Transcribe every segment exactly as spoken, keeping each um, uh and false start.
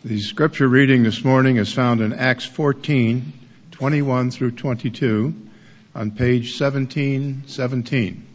The scripture reading this morning is found in Acts fourteen, twenty-one through twenty-two on page seventeen seventeen.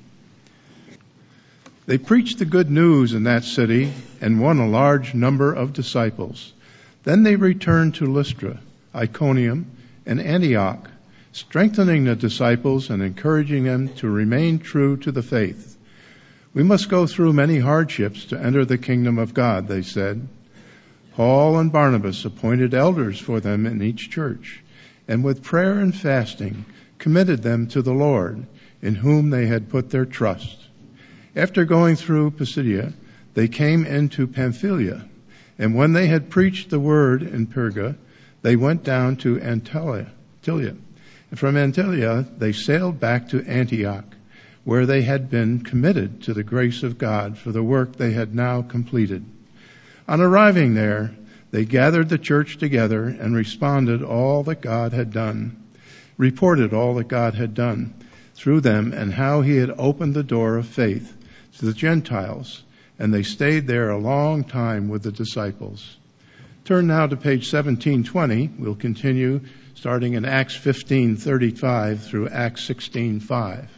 They preached the good news in that city and won a large number of disciples. Then they returned to Lystra, Iconium, and Antioch, strengthening the disciples and encouraging them to remain true to the faith. We must go through many hardships to enter the kingdom of God, they said. Paul and Barnabas appointed elders for them in each church, and with prayer and fasting committed them to the Lord, in whom they had put their trust. After going through Pisidia, they came into Pamphylia, and when they had preached the word in Perga, they went down to Antalya. And from Antalya they sailed back to Antioch, where they had been committed to the grace of God for the work they had now completed. On arriving there, they gathered the church together and responded all that God had done, reported all that God had done through them and how he had opened the door of faith to the Gentiles, and they stayed there a long time with the disciples. Turn now to page seventeen twenty. We'll continue starting in Acts fifteen thirty-five through Acts sixteen five.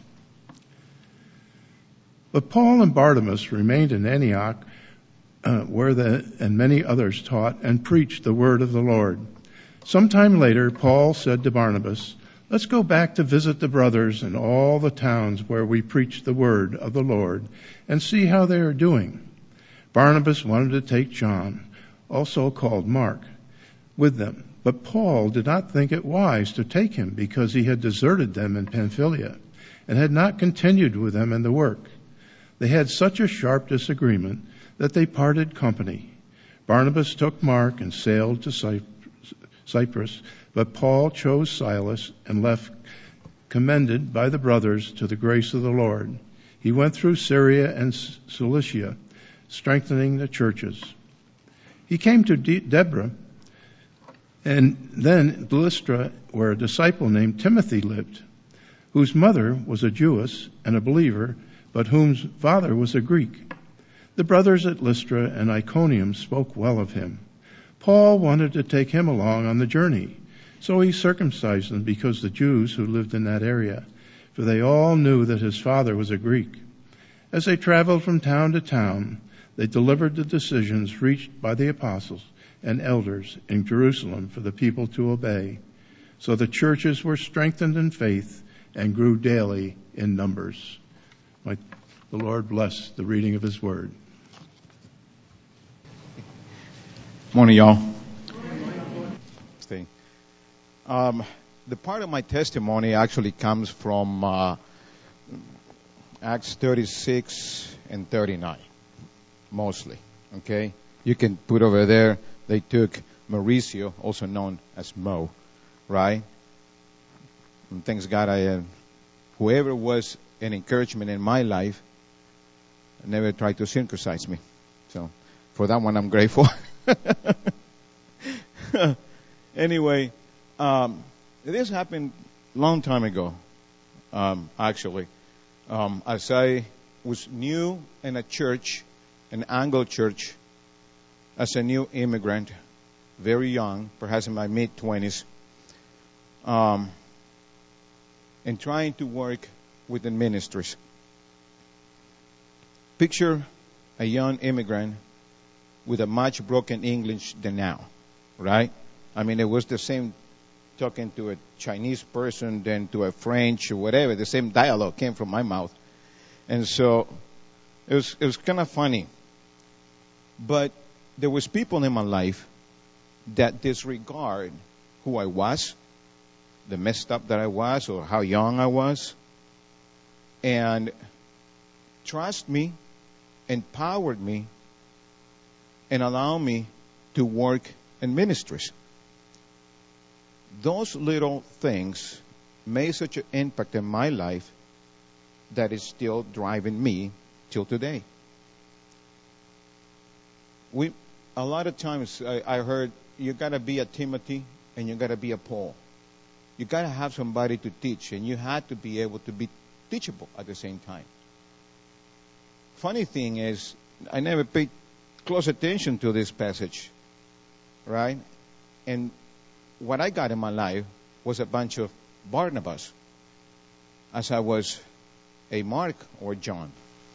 But Paul and Barnabas remained in Antioch, Uh, where the and many others taught and preached the word of the Lord. Sometime later, Paul said to Barnabas, "Let's go back to visit the brothers in all the towns where we preached the word of the Lord and see how they are doing." Barnabas wanted to take John, also called Mark, with them, but Paul did not think it wise to take him because he had deserted them in Pamphylia and had not continued with them in the work. They had such a sharp disagreement that they parted company. Barnabas took Mark and sailed to Cyprus, but Paul chose Silas and left, commended by the brothers to the grace of the Lord. He went through Syria and Cilicia, strengthening the churches. He came to De- Deborah and then Lystra, where a disciple named Timothy lived, whose mother was a Jewess and a believer, but whose father was a Greek. The brothers at Lystra and Iconium spoke well of him. Paul wanted to take him along on the journey, so he circumcised them because the Jews who lived in that area, for they all knew that his father was a Greek. As they traveled from town to town, they delivered the decisions reached by the apostles and elders in Jerusalem for the people to obey. So the churches were strengthened in faith and grew daily in numbers. My, the Lord bless the reading of his word. Morning, y'all. Stay. Um, the part of my testimony actually comes from uh, Acts thirty-six and thirty-nine, mostly. Okay, you can put over there. They took Mauricio, also known as Mo, right? And thanks God, I uh, whoever was an encouragement in my life never tried to circumcise me. So for that one, I'm grateful. Anyway, um, this happened a long time ago, um, actually. Um, as I was new in a church, an Anglo church, as a new immigrant, very young, perhaps in my mid-twenties, um, and trying to work with the ministries. Picture a young immigrant with a much broken English than now, right? I mean, it was the same talking to a Chinese person than to a French or whatever. The same dialogue came from my mouth. And so it was it was kind of funny. But there was people in my life that disregard who I was, the messed up that I was, or how young I was, and trust me, empowered me, and allow me to work in ministries. Those little things made such an impact in my life that is still driving me till today. We, a lot of times I, I heard you got to be a Timothy and you got to be a Paul. You got to have somebody to teach, and you had to be able to be teachable at the same time. Funny thing is, I never paid close attention to this passage. right? And what I got in my life was a bunch of Barnabas, as I was a Mark or John.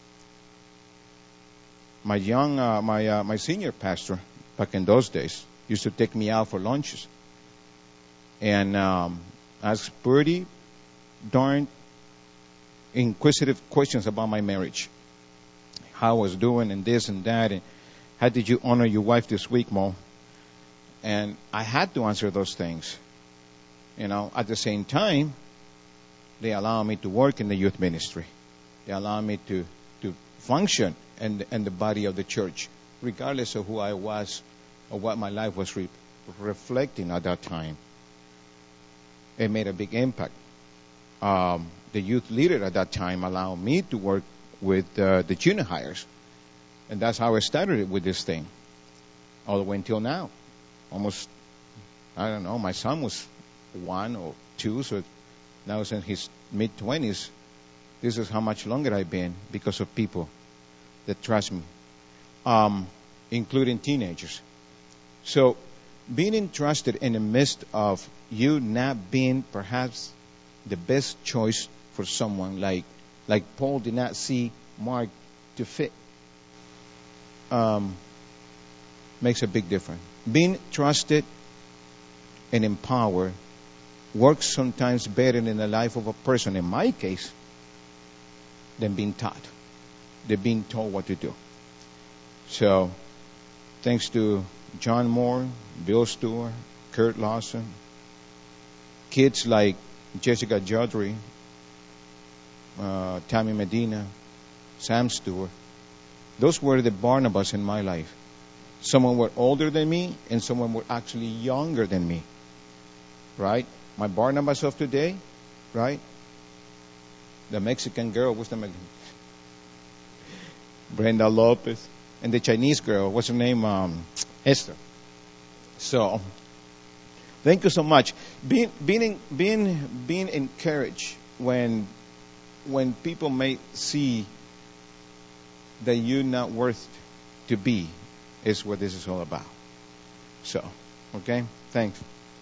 My young, uh, my uh, my senior pastor back in those days used to take me out for lunches and um, ask pretty darn inquisitive questions about my marriage, how I was doing, and this and that, and how did you honor your wife this week, Mo? And I had to answer those things. You know, at the same time, they allow me to work in the youth ministry. They allow me to, to function in the, in the body of the church, regardless of who I was or what my life was re- reflecting at that time. It made a big impact. Um, the youth leader at that time allowed me to work with uh, the junior hires. And that's how I started with this thing, all the way until now. Almost, I don't know, my son was one or two, so now he's in his mid-twenties. This is how much longer I've been because of people that trust me, um, including teenagers. So being entrusted in the midst of you not being perhaps the best choice for someone, like like Paul did not see Mark to fit, um, makes a big difference. Being trusted and empowered works sometimes better in the life of a person, in my case, than being taught. They're being told what to do. So, thanks to John Moore, Bill Stewart, Kurt Lawson, kids like Jessica Jodry, uh, Tammy Medina, Sam Stewart, those were the Barnabas in my life. Someone were older than me, and someone were actually younger than me. Right? My Barnabas of today, right? The Mexican girl, what's the Mexican? Brenda Lopez. And the Chinese girl, what's her name? Um, Esther. So, thank you so much. Being being being being encouraged when when people may see that you're not worth to be is what this is all about. So, okay, thanks.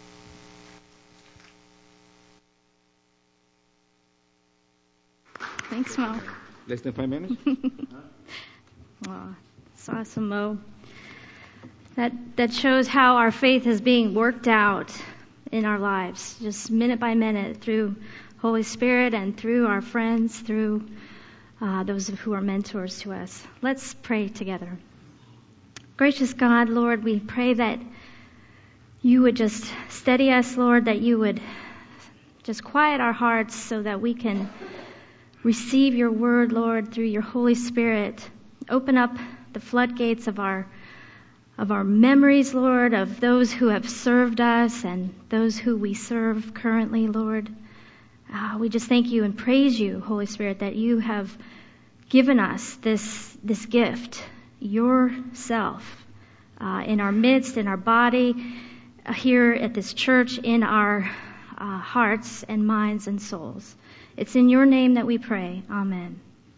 Thanks, Mo. Less than five minutes? Wow, that's awesome, Mo. That that shows how our faith is being worked out in our lives, just minute by minute, through Holy Spirit and through our friends, through uh, those who are mentors to us. Let's pray together. Gracious God, Lord, we pray that you would just steady us, Lord, that you would just quiet our hearts so that we can receive your word, Lord, through your Holy Spirit. Open up the floodgates of our of our memories, Lord, of those who have served us and those who we serve currently, Lord. Uh, we just thank you and praise you, Holy Spirit, that you have given us this this gift, yourself, uh, in our midst, in our body, uh, here at this church, in our uh, hearts and minds and souls. It's in your name that we pray. Amen.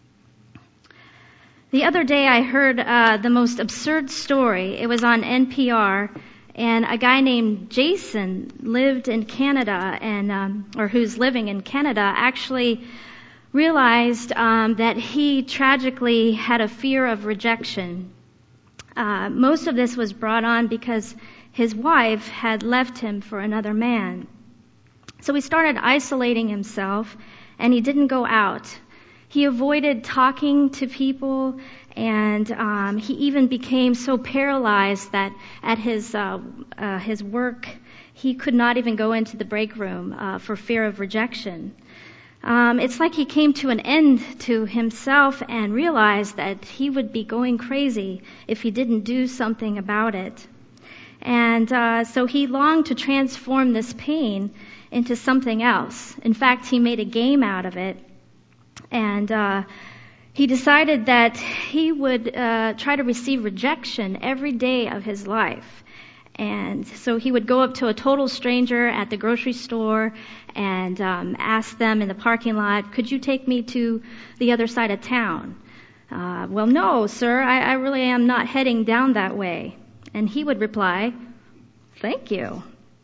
The other day I heard uh, the most absurd story. It was on N P R, and a guy named Jason lived in Canada, and um, or who's living in Canada, actually realized um, that he tragically had a fear of rejection. Uh, most of this was brought on because his wife had left him for another man. So he started isolating himself, and he didn't go out. He avoided talking to people, and um, he even became so paralyzed that at his uh, uh, his work, he could not even go into the break room uh, for fear of rejection. Um, it's like he came to an end to himself and realized that he would be going crazy if he didn't do something about it. And uh, so he longed to transform this pain into something else. In fact, he made a game out of it. And uh, he decided that he would uh, try to receive rejection every day of his life. And so he would go up to a total stranger at the grocery store and um, ask them in the parking lot, could you take me to the other side of town? Uh, well, no, sir, I, I really am not heading down that way. And he would reply, Thank you.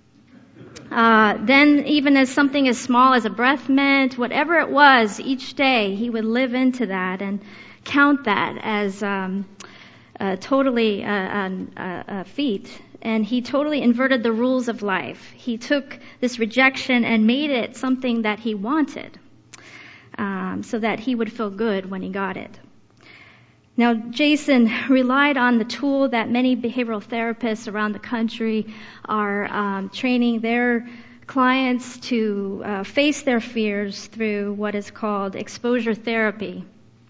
Uh, then even as something as small as a breath mint, whatever it was, each day he would live into that and count that as um, uh, totally a, a, a feat. And he totally inverted the rules of life. He took this rejection and made it something that he wanted, um, so that he would feel good when he got it. Now, Jason relied on the tool that many behavioral therapists around the country are um, training their clients to uh, face their fears through what is called exposure therapy.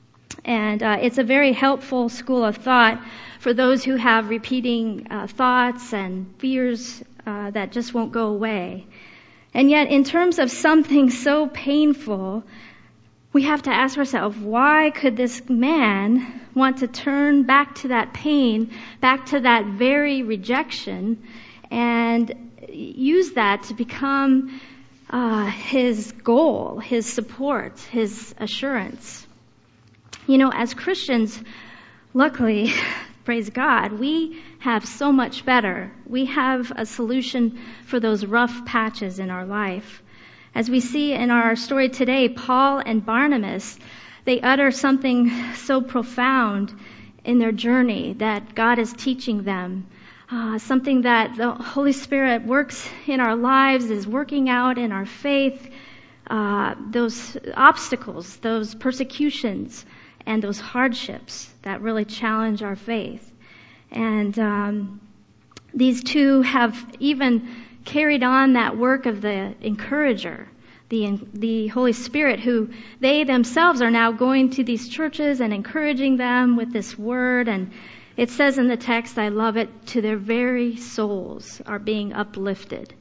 And uh, it's a very helpful school of thought for those who have repeating uh, thoughts and fears uh, that just won't go away. And yet, in terms of something so painful, we have to ask ourselves, why could this man want to turn back to that pain, back to that very rejection, and use that to become uh, his goal, his support, his assurance? You know, as Christians, luckily, praise God, we have so much better. We have a solution for those rough patches in our life. As we see in our story today, Paul and Barnabas, they utter something so profound in their journey that God is teaching them. Uh, something that the Holy Spirit works in our lives, is working out in our faith. Uh, those obstacles, those persecutions, and those hardships that really challenge our faith. And um, these two have even carried on that work of the encourager, the the Holy Spirit, who they themselves are now going to these churches and encouraging them with this word. And it says in the text, I love it, to their very souls are being uplifted.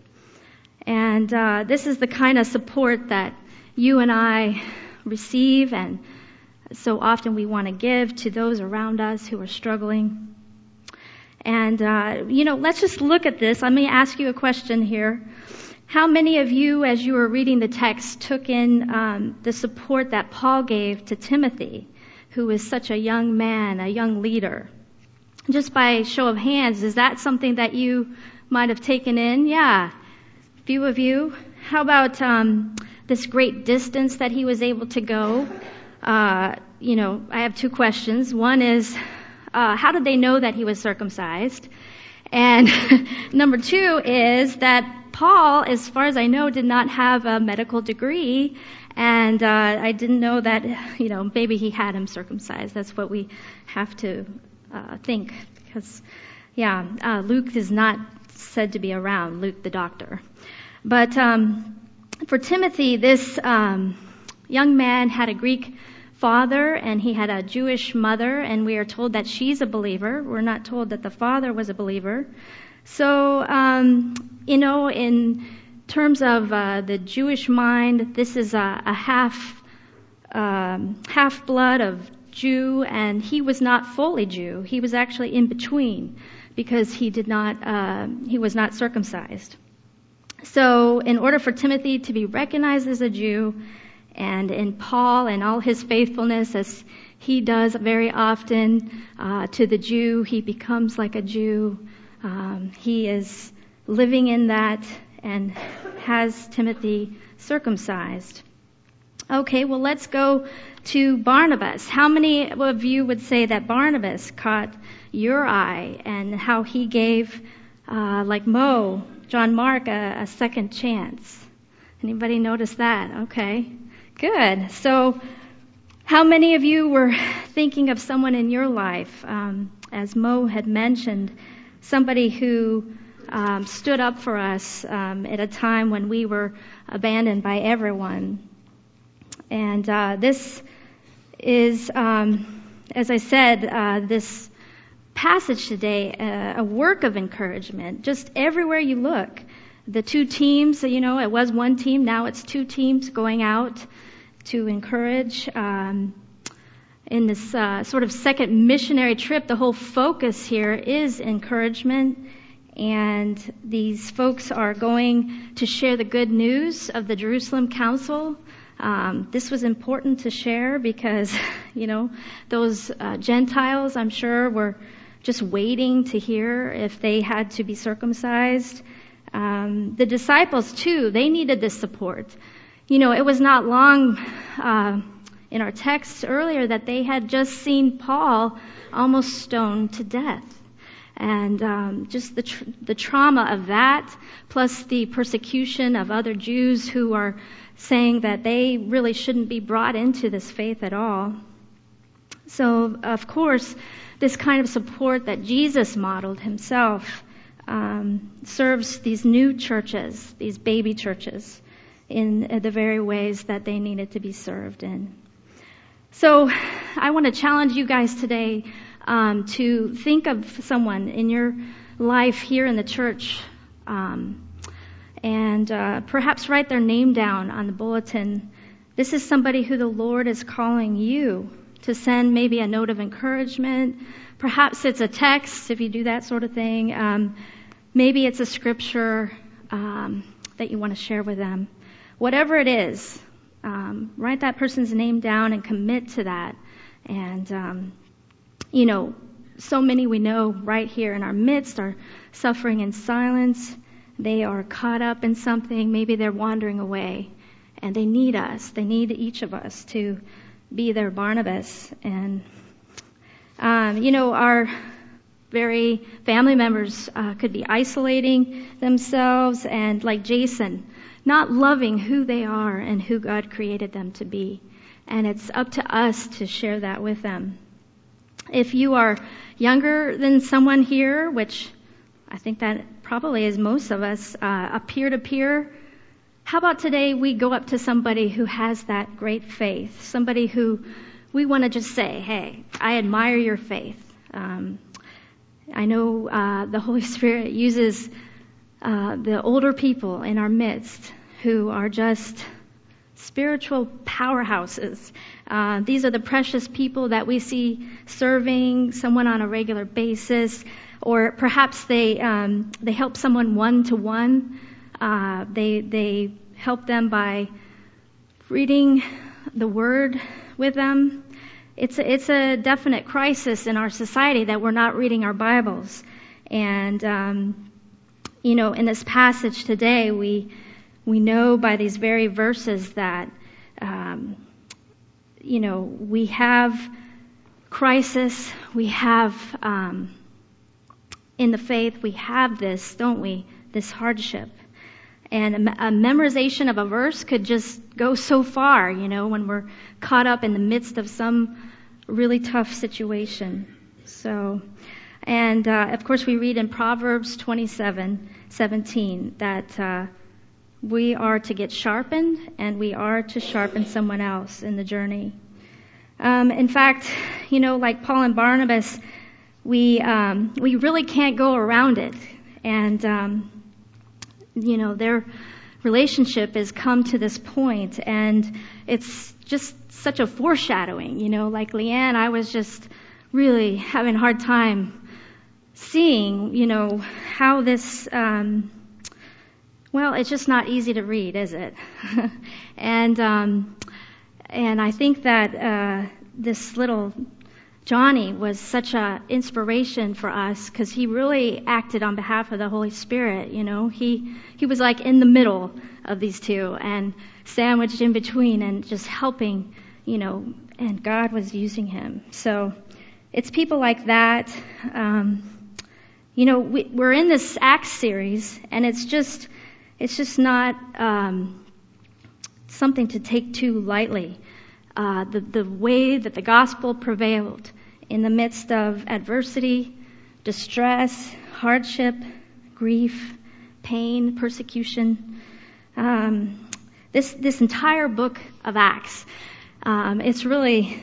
And uh, this is the kind of support that you and I receive, and so often we want to give to those around us who are struggling. And, uh, you know, let's just look at this. Let me ask you a question here. How many of you, as you were reading the text, took in um, the support that Paul gave to Timothy, who is such a young man, a young leader? Just by show of hands, is that something that you might have taken in? Yeah, a few of you. How about um, this great distance that he was able to go? Uh, you know, I have two questions. One is, uh, how did they know that he was circumcised? And number two is that Paul, as far as I know, did not have a medical degree. And uh, I didn't know that, you know, maybe he had him circumcised. That's what we have to uh, think. Because, yeah, uh, Luke is not said to be around, Luke the doctor. But um, for Timothy, this um, young man had a Greek father and he had a Jewish mother, and we are told that she's a believer. We're not told that the father was a believer. So, um, you know, in terms of uh, the Jewish mind, this is a, a half um, half blood of Jew, and he was not fully Jew. He was actually in between because he did not uh, he was not circumcised. So, in order for Timothy to be recognized as a Jew, and in Paul and all his faithfulness, as he does very often uh, to the Jew, he becomes like a Jew. Um, he is living in that and has Timothy circumcised. Okay, well, let's go to Barnabas. How many of you would say that Barnabas caught your eye and how he gave, uh, like Mo, John Mark, a, a second chance? Anybody notice that? Okay. Good. So, how many of you were thinking of someone in your life, um, as Mo had mentioned, somebody who um, stood up for us um, at a time when we were abandoned by everyone? And uh, this is, um, as I said, uh, this passage today, uh, a work of encouragement, just everywhere you look. The two teams, you know, it was one team, now it's two teams going out to encourage. Um, in this uh, sort of second missionary trip, the whole focus here is encouragement. And these folks are going to share the good news of the Jerusalem Council. Um, this was important to share because, you know, those uh, Gentiles, I'm sure, were just waiting to hear if they had to be circumcised. Um, the disciples, too, they needed this support. You know, it was not long uh, in our text earlier that they had just seen Paul almost stoned to death. And um, just the tr- the trauma of that, plus the persecution of other Jews who are saying that they really shouldn't be brought into this faith at all. So, of course, this kind of support that Jesus modeled himself um, serves these new churches, these baby churches, in the very ways that they needed to be served in. So, I want to challenge you guys today Um, to think of someone in your life here in the church, um, and uh, perhaps write their name down on the bulletin. This is somebody who the Lord is calling you to send maybe a note of encouragement. Perhaps it's a text, if you do that sort of thing. Um, maybe it's a scripture um, that you want to share with them. Whatever it is, um, write that person's name down and commit to that. And um, You know, so many we know right here in our midst are suffering in silence. They are caught up in something. Maybe they're wandering away. And they need us. They need each of us to be their Barnabas. And, um, you know, our very family members uh, could be isolating themselves and, like Jason, not loving who they are and who God created them to be. And it's up to us to share that with them. If you are younger than someone here, which I think that probably is most of us, uh, a peer-to-peer, how about today we go up to somebody who has that great faith, somebody who we want to just say, hey, I admire your faith. Um, I know uh, the Holy Spirit uses uh, the older people in our midst who are just spiritual powerhouses. Uh, these are the precious people that we see serving someone on a regular basis, or perhaps they um, they help someone one to one. Uh, they they help them by reading the Word with them. It's a, it's a definite crisis in our society that we're not reading our Bibles, and um, you know, in this passage today, we we know by these very verses that. Um, You know, we have crisis, we have, um, in the faith, we have this, don't we, this hardship. And a, a memorization of a verse could just go so far, you know, when we're caught up in the midst of some really tough situation. So, and uh, of course we read in Proverbs twenty-seven seventeen that uh we are to get sharpened, and we are to sharpen someone else in the journey. Um, in fact, you know, like Paul and Barnabas, we um, we really can't go around it. And, um, you know, their relationship has come to this point, and it's just such a foreshadowing. You know, like Leanne, I was just really having a hard time seeing, you know, how this... Um, Well, it's just not easy to read, is it? and um, and I think that uh, this little Johnny was such an inspiration for us because he really acted on behalf of the Holy Spirit. You know, he he was like in the middle of these two and sandwiched in between and just helping. You know, and God was using him. So it's people like that. Um, you know, we, we're in this Acts series, and it's just. It's just not um, something to take too lightly. Uh, the, the way that the gospel prevailed in the midst of adversity, distress, hardship, grief, pain, persecution. Um, this this entire book of Acts, um, it's really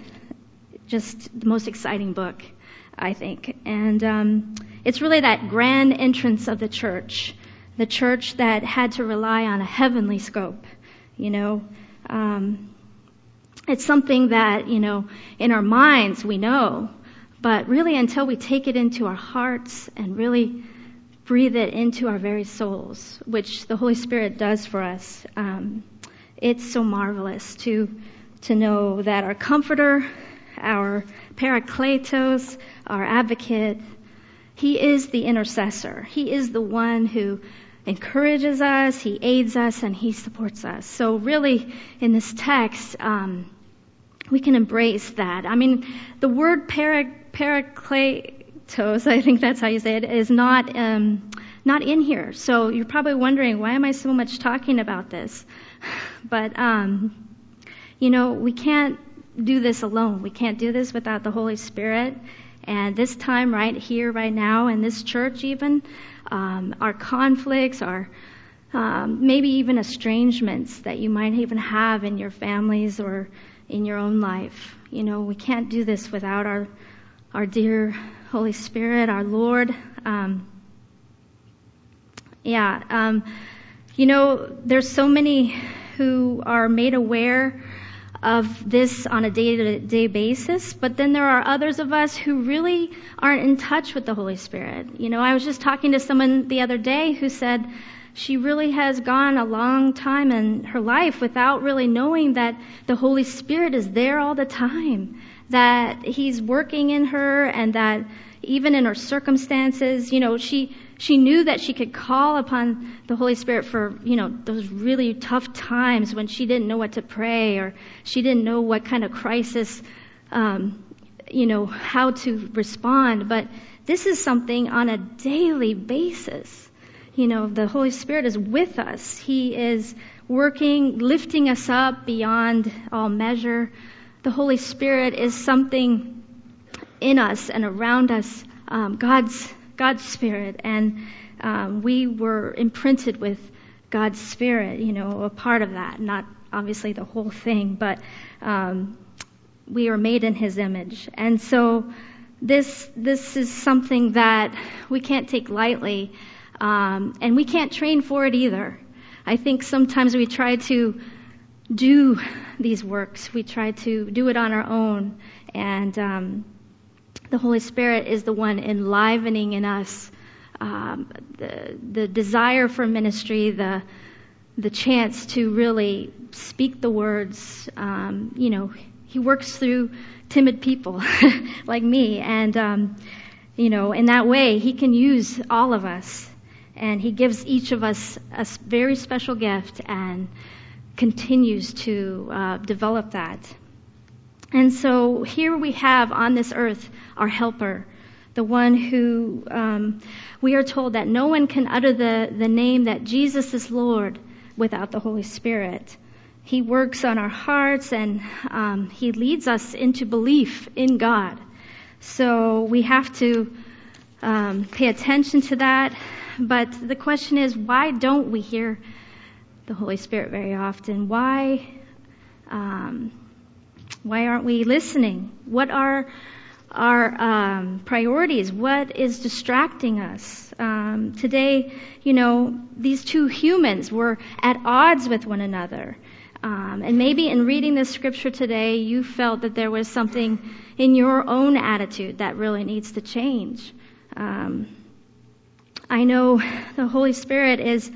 just the most exciting book, I think. And um, it's really that grand entrance of the church. The church that had to rely on a heavenly scope, you know. Um, it's something that, you know, in our minds we know, but really until we take it into our hearts and really breathe it into our very souls, which the Holy Spirit does for us, um, it's so marvelous to to know that our Comforter, our Parakletos, our Advocate, He is the intercessor. He is the one who encourages us, he aids us, and he supports us. So really, in this text, um, we can embrace that. I mean, the word para- parakletos, I think that's how you say it, is not um, not in here. So you're probably wondering, why am I so much talking about this? But, um, you know, we can't do this alone. We can't do this without the Holy Spirit. And this time right here, right now, in this church even, um, our conflicts, our um, maybe even estrangements that you might even have in your families or in your own life. You know, we can't do this without our our dear Holy Spirit, our Lord. Um, yeah, um, you know, there's so many who are made aware of this on a day-to-day basis, but then there are others of us who really aren't in touch with the Holy Spirit. You know, I was just talking to someone the other day who said she really has gone a long time in her life without really knowing that the Holy Spirit is there all the time, that He's working in her, and that even in her circumstances, you know, she she knew that she could call upon the Holy Spirit for, you know, those really tough times when she didn't know what to pray, or she didn't know what kind of crisis, um, you know, how to respond. But this is something on a daily basis. You know, the Holy Spirit is with us. He is working, lifting us up beyond all measure. The Holy Spirit is something in us and around us, um, God's God's Spirit, and um, we were imprinted with God's Spirit, you know, a part of that, not obviously the whole thing, but um, we are made in His image. And so this this is something that we can't take lightly, um, and we can't train for it either. I think sometimes we try to do these works. We try to do it on our own, and um, the Holy Spirit is the one enlivening in us um, the the desire for ministry, the the chance to really speak the words. Um, you know, He works through timid people like me, and um, you know, in that way, He can use all of us, and He gives each of us a very special gift, and continues to uh, develop that. And so here we have on this earth our helper, the one who um, we are told that no one can utter the, the name that Jesus is Lord without the Holy Spirit. He works on our hearts, and um, He leads us into belief in God. So we have to um, pay attention to that. But the question is, why don't we hear the Holy Spirit very often? Why um, why aren't we listening? What are our um, priorities? What is distracting us? Um, today, you know, these two humans were at odds with one another. Um, and maybe in reading this scripture today, you felt that there was something in your own attitude that really needs to change. Um, I know the Holy Spirit is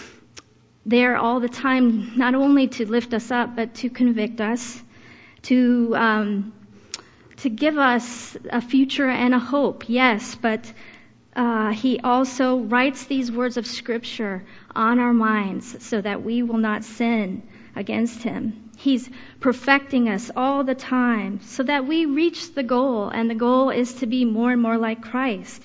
there all the time, not only to lift us up, but to convict us, to um, to give us a future and a hope, yes, but uh, He also writes these words of Scripture on our minds so that we will not sin against Him. He's perfecting us all the time so that we reach the goal, and the goal is to be more and more like Christ.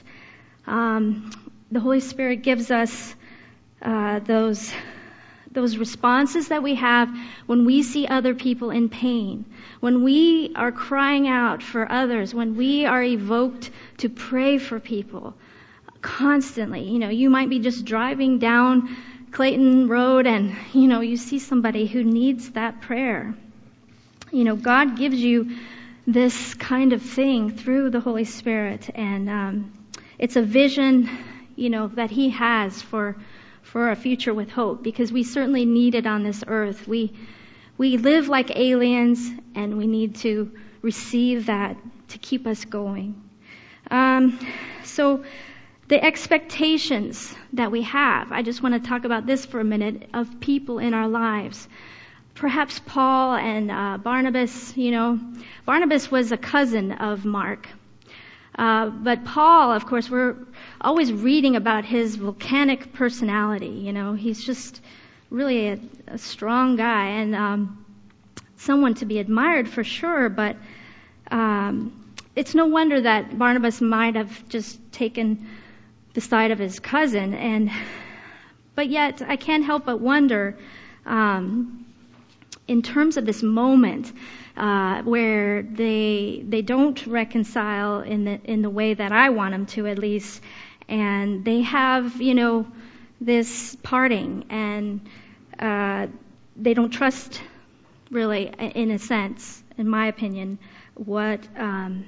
Um, the Holy Spirit gives us uh, those those responses that we have when we see other people in pain, when we are crying out for others, when we are evoked to pray for people constantly. You know, you might be just driving down Clayton Road and, you know, you see somebody who needs that prayer. You know, God gives you this kind of thing through the Holy Spirit, and um, it's a vision, you know, that He has for for a future with hope, because we certainly need it on this earth. We we live like aliens, and we need to receive that to keep us going. Um, so the expectations that we have, I just want to talk about this for a minute, of people in our lives. Perhaps Paul and uh, Barnabas, you know, Barnabas was a cousin of Mark. Uh, but Paul, of course, we're always reading about his volcanic personality. You know, he's just really a, a strong guy and um, someone to be admired for sure. But um, it's no wonder that Barnabas might have just taken the side of his cousin. And but yet, I can't help but wonder, um, in terms of this moment. Uh, where they they don't reconcile in the in the way that I want them to, at least, and they have, you know, this parting, and uh, they don't trust, really, in a sense, in my opinion, what um,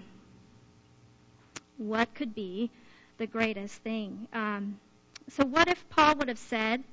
what could be the greatest thing. Um, so, what if Paul would have said,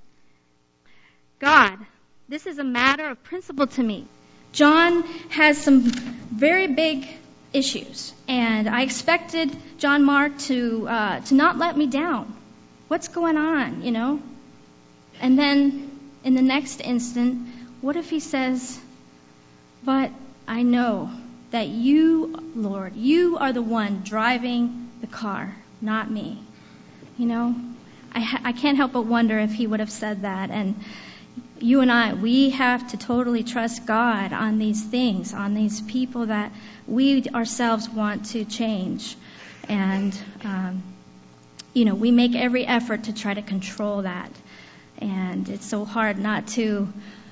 "God, this is a matter of principle to me. John has some very big issues, and I expected John Mark to uh, to not let me down. What's going on, you know?" And then in the next instant, what if he says, "But I know that you, Lord, you are the one driving the car, not me." You know, I, ha- I can't help but wonder if he would have said that. And you and I, we have to totally trust God on these things, on these people that we ourselves want to change. And, um, you know, we make every effort to try to control that. And it's so hard not to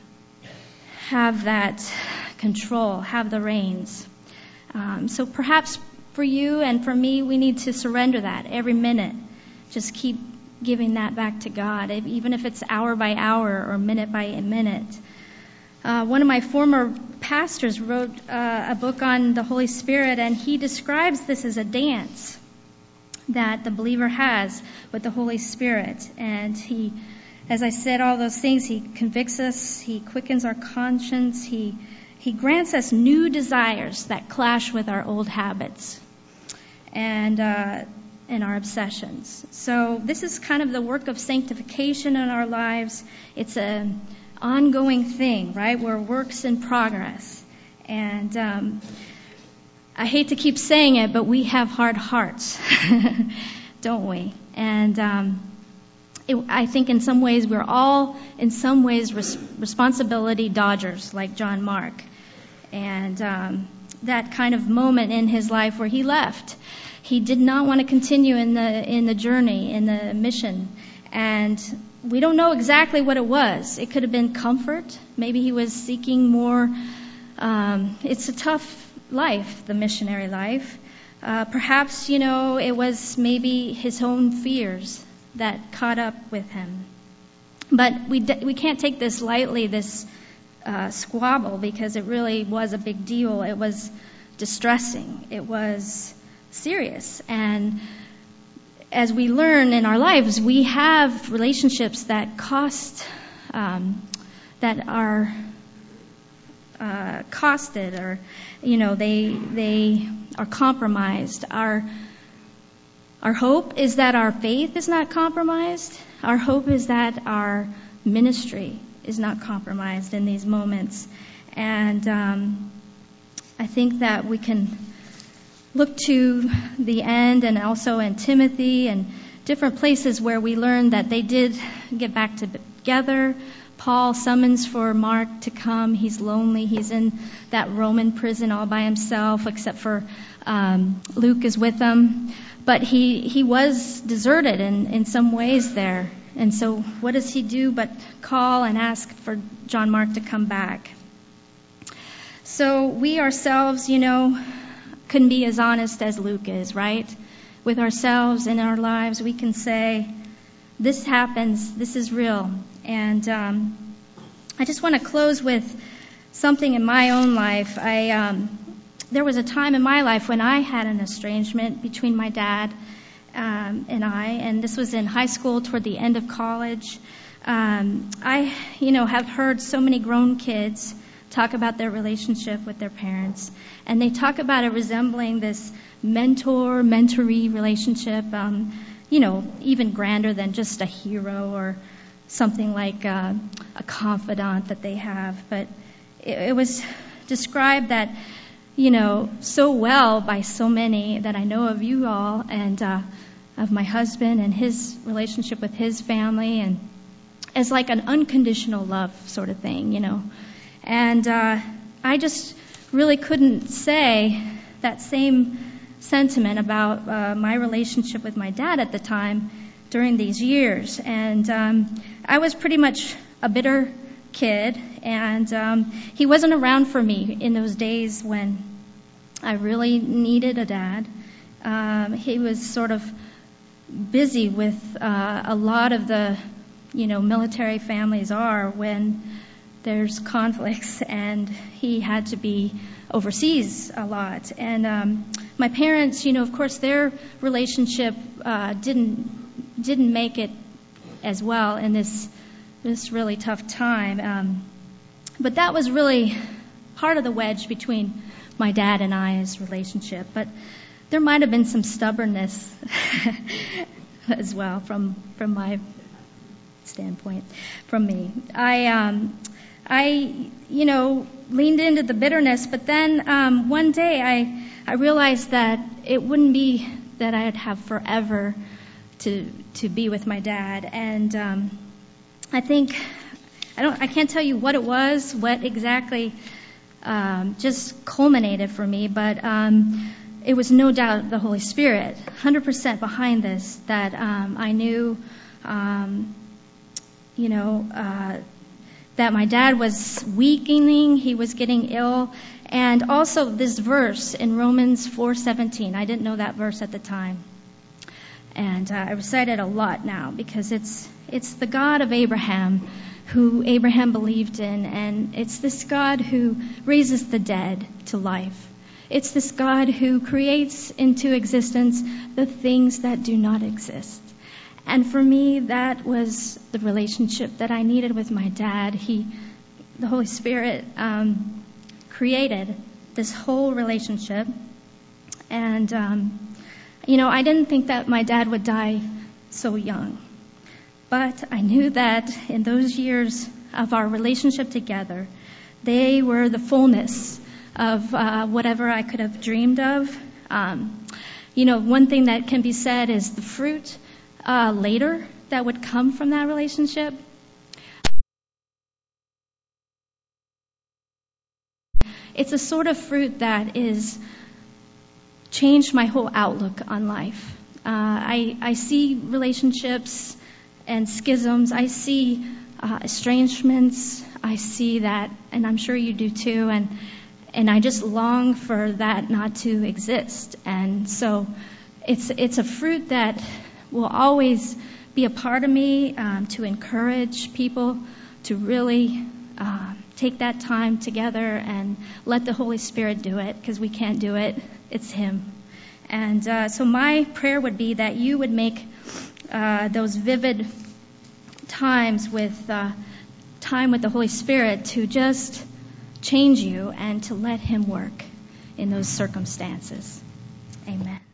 have that control, have the reins. Um, so perhaps for you and for me, we need to surrender that every minute. Just keep giving that back to God, even if it's hour by hour or minute by minute. Uh, one of my former pastors wrote uh, a book on the Holy Spirit, and he describes this as a dance that the believer has with the Holy Spirit. And he, as I said, all those things, he convicts us, he quickens our conscience, he he grants us new desires that clash with our old habits and uh and our obsessions. So this is kind of the work of sanctification in our lives. It's an ongoing thing, right? We're works in progress. And um, I hate to keep saying it, but we have hard hearts, don't we? And um, it, I think in some ways we're all, in some ways, res- responsibility dodgers, like John Mark. And um, that kind of moment in his life where he left, he did not want to continue in the in the journey, in the mission. And we don't know exactly what it was. It could have been comfort. Maybe he was seeking more. Um, it's a tough life, the missionary life. Uh, perhaps, you know, it was maybe his own fears that caught up with him. But we de- we can't take this lightly, this uh, squabble, because it really was a big deal. It was distressing. It was serious. And as we learn in our lives, we have relationships that cost, um, that are uh, costed, or, you know, they they are compromised. Our our hope is that our faith is not compromised. Our hope is that our ministry is not compromised in these moments. And um, I think that we can look to the end, and also in Timothy and different places where we learn that they did get back together. Paul summons for Mark to come. He's lonely. He's in that Roman prison all by himself, except for um, Luke is with him. But he, he was deserted in, in some ways there. And so what does he do but call and ask for John Mark to come back? So we ourselves, you know, couldn't be as honest as Luke is, right? With ourselves in our lives, we can say, this happens, this is real. And um, I just want to close with something in my own life. I um, there was a time in my life when I had an estrangement between my dad um, and I, and this was in high school toward the end of college. Um, I, you know, have heard so many grown kids talk about their relationship with their parents, and they talk about it resembling this mentor-mentoree relationship, um, you know, even grander than just a hero or something like uh, a confidant that they have. But it, it was described that, you know, so well by so many that I know of you all, and uh, of my husband and his relationship with his family, and as like an unconditional love sort of thing, you know. And uh, I just really couldn't say that same sentiment about uh, my relationship with my dad at the time during these years. And um, I was pretty much a bitter kid, and um, he wasn't around for me in those days when I really needed a dad. Um, he was sort of busy with uh, a lot of the, you know, military families are when there's conflicts, and he had to be overseas a lot. And um, my parents, you know, of course, their relationship uh, didn't didn't make it as well in this this really tough time. Um, but that was really part of the wedge between my dad and I's relationship. But there might have been some stubbornness as well from from my standpoint, from me. I, um, I, you know, leaned into the bitterness, but then um, one day I, I realized that it wouldn't be that I'd have forever to to be with my dad, and um, I think I don't, I can't tell you what it was, what exactly um, just culminated for me, but um, it was no doubt the Holy Spirit, one hundred percent behind this. That um, I knew. Um, you know, uh, that my dad was weakening, he was getting ill, and also this verse in Romans four seventeen. I didn't know that verse at the time, and uh, I recite it a lot now because it's it's the God of Abraham, who Abraham believed in, and it's this God who raises the dead to life. It's this God who creates into existence the things that do not exist. And for me, that was the relationship that I needed with my dad. He, the Holy Spirit, um, created this whole relationship. And, um, you know, I didn't think that my dad would die so young. But I knew that in those years of our relationship together, they were the fullness of uh, whatever I could have dreamed of. Um, you know, one thing that can be said is the fruit Uh, later that would come from that relationship. It's a sort of fruit that is changed my whole outlook on life. Uh, I, I see relationships and schisms. I see uh, estrangements. I see that, and I'm sure you do too. And and I just long for that not to exist. And so it's it's a fruit that will always be a part of me, um, to encourage people to really uh, take that time together and let the Holy Spirit do it, because we can't do it. It's Him. And uh, so my prayer would be that you would make uh, those vivid times with uh, time with the Holy Spirit to just change you and to let Him work in those circumstances. Amen.